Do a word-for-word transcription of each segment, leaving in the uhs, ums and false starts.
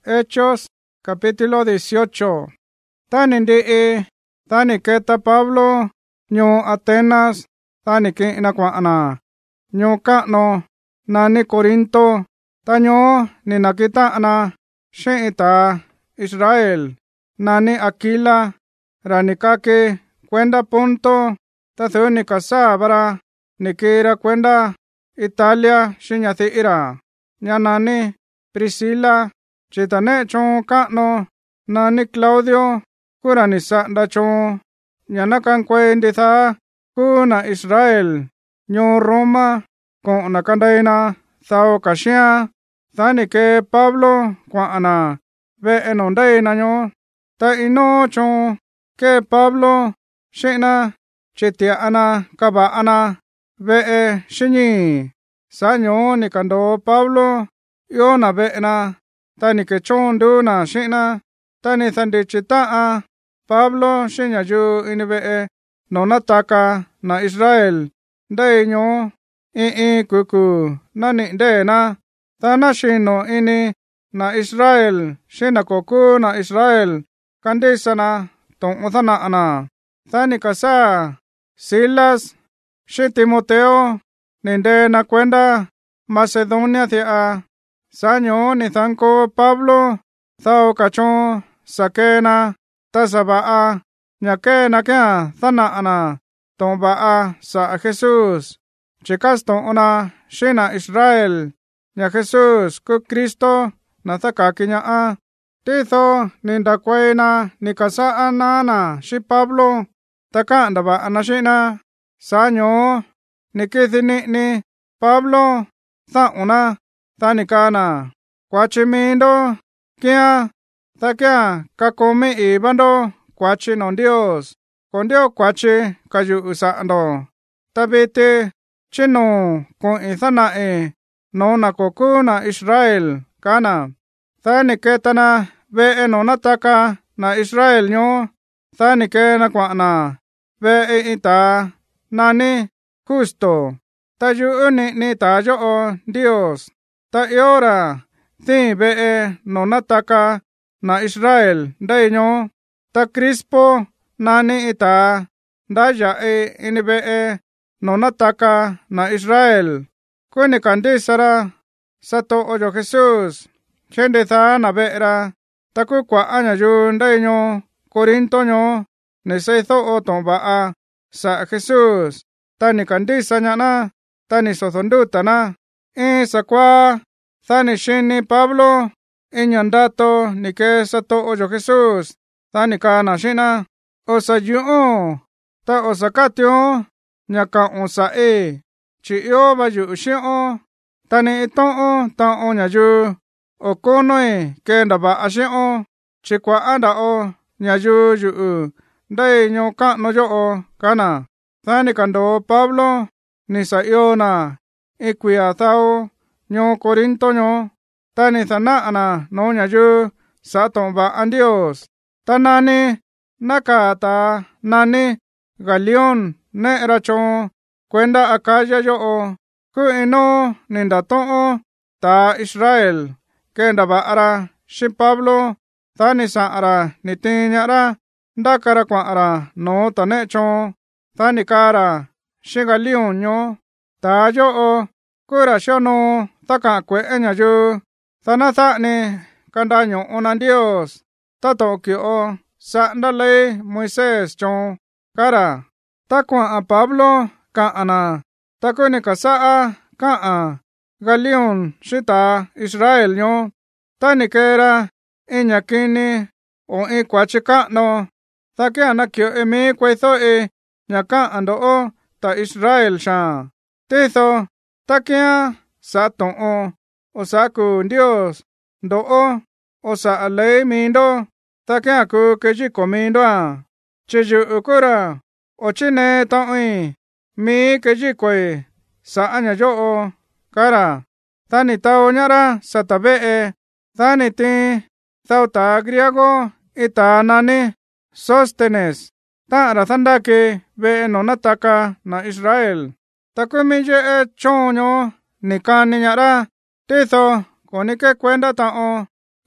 Hechos, capítulo dieciocho. Tani ndi'i, tani keta Pablo, ñuu Atenas, tani ki'na kua'na. Ñuu ka'nu, nani Corinto, ta ñuu ni nakita'na xi'in ta Israel, nani Aquila, ra ni kaki kuenda Ponto, ta thu ni kasavara, ni kira kuenda Italia xi'in ñathi'ira, ña nani Priscila, chitane chuu ka'nu, nani Claudio, kura ni sa'nda chuu, ña nakankuei ndithaa kuu na Israel, ñuu Roma, ku'na kandaina thao kaxi'an, tha ni kee Pablo kua'na ve'e nu ndeina ñuu, ta inuu chuu kee Pablo xi'na chitia'ana kava'ana ve'e xiñii. Sa ñuu ni kandoo Pablo io'na ve'ena, ta ni kechuu nduuna xi'na, ta ni thandityi ta'an Pablo xi'in ñayuu ini ve'e nu nataka na Israel ndei ñuu iin iin kuku nani'i ndeena, ta naxinu ini na Israel xi'in na koo kuu na Israel kandisana tu'un thana'ana. Tha ni kasaa Silas xi'in Timoteo ni ndeena kuenda Macedonia thia'a. Sa ñuu ni thankoo Pablo thao ka chuu sakeena, ta sava'a ña keena ki'an thana'ana tu'un va'a sa'a Jesús, chikastu'una xi'in na Israel ña Jesús kuu Kristo na thakaki ña'a. Titho ni ndakueina ni kasa'a naana xi'in Pablo, ta ka'an ndava'ana xi'ina. Sa ñuu ni kithi ni'ni Pablo tha'una, tha ni ka'na: kuachi miindo ki'an, tha ki'an kakumi ivando kuachi nuu Ndios, ko ndio kuachi kayu'u sa'ando. Ta viti chinuu ku'in thana'i nuu na koo kuu na Israel, ka'na. Tha ni ketana ve'e nu nataka na Israel ñuu, tha ni keena kua'na ve'e iin taa nani Justo, ta yu'u ni'ni taa yo'o Ndios, ta iora thiin ve'e nu nataka na Israel ndei ñuu. Ta Crispo nani iin taa ndaa ya'i ini ve'e nu nataka na Israel, kuu ni kandisara sato'o yo Jesús xi'in ndithaa na ve'era. Ta kuu kua'a ñayuu ndei ñuu Corinto ñuu ni seitho'o tu'un va'a sa'a Jesús, ta ni kandisa ña'ana, ta ni sothondutana. In sakuaa, tha ni xini Pablo in ña ndato ni kee sato'o yo Jesús, tha ni ka'na xi'na: osa yu'un, ta osa katiun ña ka'un sa'i, chi io va yu'u xi'un, ta ni intu'un ta'un ñayuu o kunui kee ndava'a xi'un, chi kua'a nda'o ñayuu yu'u ndei ñuu ka'nu yo'o, ka'na. Tha ni kandoo Pablo ni sa iona in kuiya thao ñuu Corinto ñuu, ta ni thana'ana nuu ñayuu sa'a tu'un va'a Ndios. Ta nani nakaa taa nani Galión ne'era chuu kuenda Acaya yo'o, kuu inuu ni ndatu'un taa Israel kee ndava'ara xi'in Pablo. Tha ni sa'ara ni tiin ña'ra ndakara kua'ara nuu tane'e chuu. Tha ni kaara xi'in Galión ñuu: taa yo'o kuu ra xionuu thaka'an kue'e ñayuu, tha na tha'ni kandañu'una Ndios tatu'un kio'o sa'nda ley Moisés chuu, ka'ra. Ta kua'an Pablo ka'ana, ta kuu ni kasa'a ka'an Galión xi'in taa Israel ñuu: ta ni keera in ña kini o in kuachi ka'nu, tha ki'an nakio'i mii kueitho'i ña ka'an ndo'o ta Israel xaan. Titho ta ki'an sa'a tu'un o sa'a kuu Ndios ndo'o o sa'a ley miindo, tha ki'an kuu keyiko miindo'a, chi yu'u kuu‑ra o chinee ta'uin mii keyikoi sa'a ña yo'o, ka'ra. Tha ni tao ña'ra sata ve'e, tha ni tiin thao taa griego iin taa nani Sóstenes, ta'an ra thandaki ve'e nu nataka na Israel. Ta kumi ye'e chuu ñuu ni kani ña'ra, titho kuni kee kuenda ta'un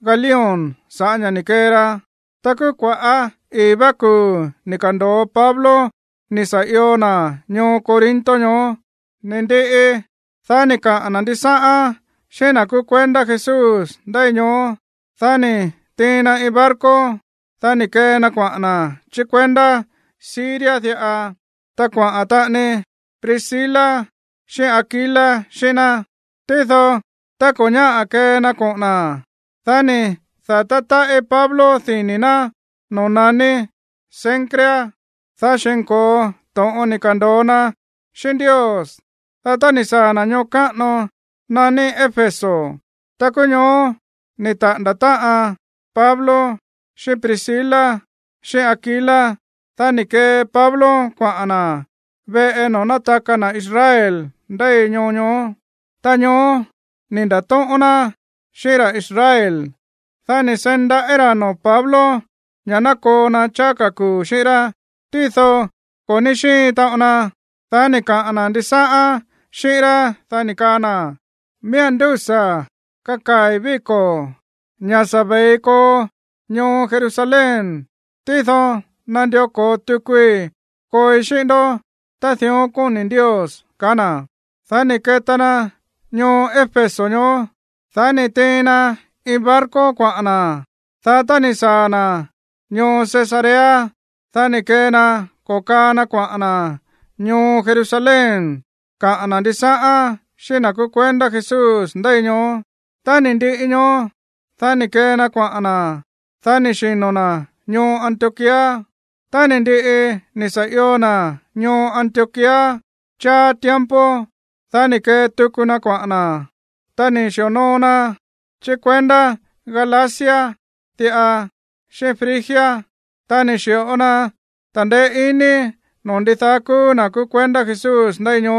Galión sa ña ni kera taku kwa a ibaku ni kando Pablo ni sa iona ño Corinto ño nende e thani ka anandi saa shena ku kwenda Jesus dai ño thani tina i barco thani kena kwa na chi kwenda Siria thia ta kwa atane Priscila she Aquila shena titho ta konya akena kona thani thatata e Pablo thinina nonani Cencrea thashenko to oni kandona shin Dios tatani sana nyoka no nani Efeso takunyo ni ta ndata Pablo she Priscila she Aquila thani ke Pablo kwa ana ve enona taka na Israel dai nyonyo tanyo ni ndato ona shira Israel thani senda era no Pablo nyana ko na chaka ku shira titho konishi ta ona thani ka anandisa shira thani kana miandusa kakai viko nyasabeiko nyo Jerusalem titho nandio ko tukui ko ishindo tathio kuni Dios kana thani ketana nyo Efeso nyo thani tina i barco kwa ana thatani sana nyo Cesarea thani kena kokana kwa ana nyo Jerusalem ka anandisaa shina kukwenda Jesus ndai nyo tani ndi inyo thani kena kwa ana thani shinona nyo Antioquia tani ndi e nisaiona nyo Antioquia cha tiempo thani ke tukuna kwa ana tani shonona chikwenda Galacia tia she Frigia tani shiona tande ini nondithaku na kukwenda Jesus ndai nyo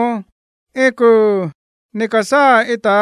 iku nikasa ita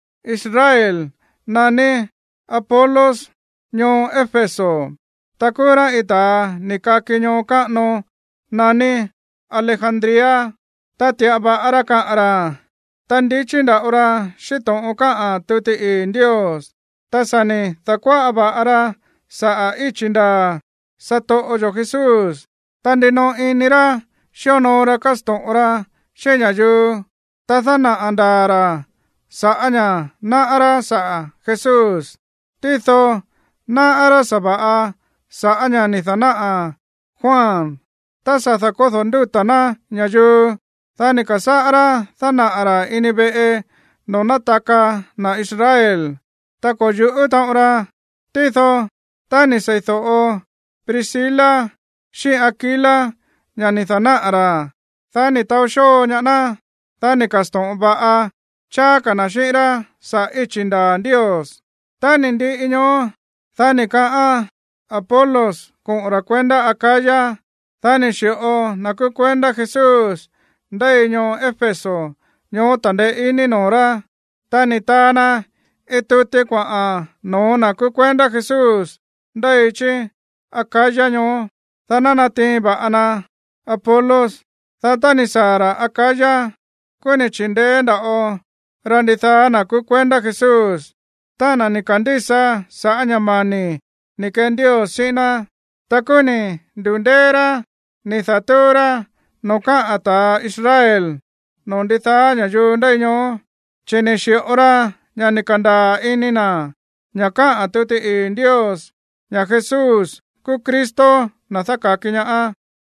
Israel nani Apollos nyo Efeso takura ita nikakinyo kano nani Alejandria tatia ba araka ara tandichinda ora shito oka a tuti in Dios tasani takwa aba ara sa a ichinda sato ojo Jesus tandino inira shonora kasto ora shenya yu tathana andara sa anya na ara sa Jesus titho na ara sabaa sa anya nithana a Juan tasa thakotho ndutana nyayu thani kasara thana ara inibe e nonataka na Israel tako yu utaura titho tani seitho o Priscila shi Aquila nyani thana ara thani tausho nyana thani kaston baa chaka na shira sa ichinda Dios tani ndi inyo thani kaa Apollos con ora kwenda Akaya thani shio na kukwenda Jesus ndai nyo Efeso nyo tande ini nora tani tana ituti kwa a no na kukwenda Jesus ndai chi Akaya nyo thana na timba ana Apollos thatani sara Akaya kuni chindenda o randitha na kukwenda Jesus tana nikandisa sa anyamani nikendio sina takuni ndundera ni thatura noka ata Israel nonditha nyayu ndai nyo chene shiora nyanikanda inina nyaka atuti in Dios nya Jesus ku Kristo na thaka kinya a